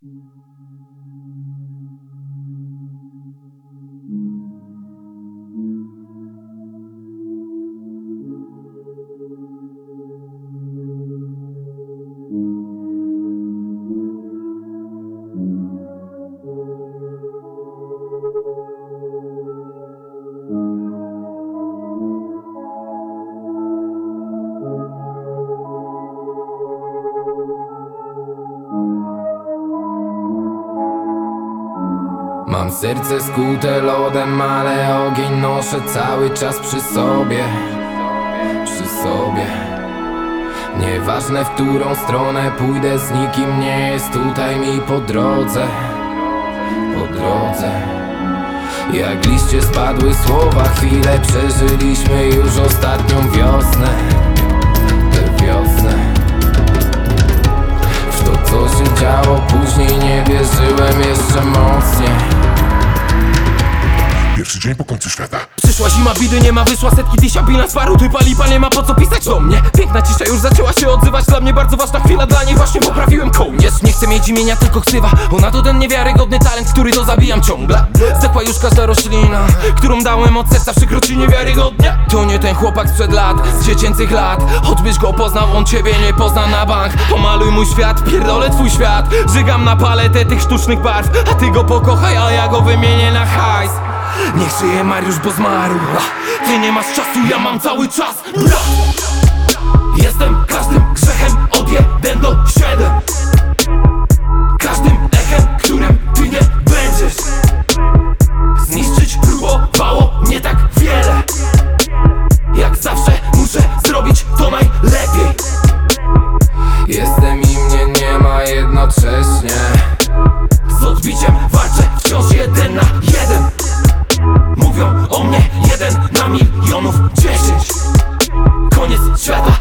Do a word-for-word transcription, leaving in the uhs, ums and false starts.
Mam serce skute lodem, ale ogień noszę cały czas przy sobie. Przy sobie. Nieważne, w którą stronę pójdę, z nikim nie jest tutaj mi po drodze. Po drodze. Jak liście spadły słowa, chwilę przeżyliśmy już ostatnią wiosnę. Tę wiosnę. W to, co się działo później, nie wierzyłem jeszcze mocniej. Pierwszy dzień po końcu świata. Przyszła zima, bidy nie ma, wyszła setki tysiąc bilans paru. Ty palipa, nie ma po co pisać do mnie. Piękna cisza już zaczęła się odzywać. Dla mnie bardzo ważna chwila, dla niej właśnie poprawiłem kołnierz. Nie chcę mieć imienia, tylko ksywa. Ona to ten niewiarygodny talent, który to zabijam ciągle. Zdechła już każda roślina, którą dałem od serca, przykroczy niewiarygodnie. To nie ten chłopak sprzed lat, z dziecięcych lat. Choćbyś go poznał, on ciebie nie pozna na bank. Pomaluj mój świat, pierdolę twój świat. Żygam na paletę tych sztucznych barw, a ty go pokochaj, a ja go wymienię na hajs. Niech żyje Mariusz, bo zmarł. Ty nie masz czasu, ja mam cały czas. Jestem każdym grzechem od jeden do siedem. Każdym echem, którym ty nie będziesz. Zniszczyć próbowało nie tak wiele. Jak zawsze muszę zrobić to najlepiej. Jestem i mnie nie ma jednocześnie. Z odbiciem walczę wciąż jeden na jeden. Mówią o mnie jeden na milionów dziesięć. Koniec świata